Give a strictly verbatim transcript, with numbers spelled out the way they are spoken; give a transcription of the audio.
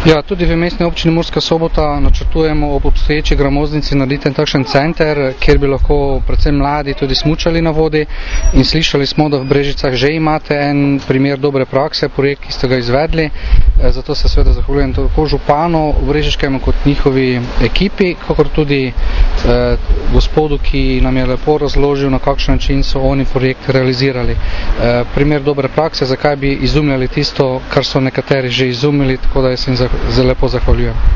Ja, tudi v mestni občini Murska Sobota načrtujemo ob obstoječi gramoznici narediti takšen center, kjer bi lahko predvsem mladi tudi smučali na vodi, in slišali smo, da v Brežicah že imate en primer dobre prakse, projekt, ki ste ga izvedli, zato se seveda zahvaljujem tako županu brežiškemu kot njihovi ekipi, kakor tudi eh, gospodu, ki nam je lepo razložil, na kakšen način so oni projekt realizirali. Eh, primer dobre prakse, zakaj bi izumljali tisto, kar so nekateri že izumili, tako da jaz jim zelo lepo zahvaljujem.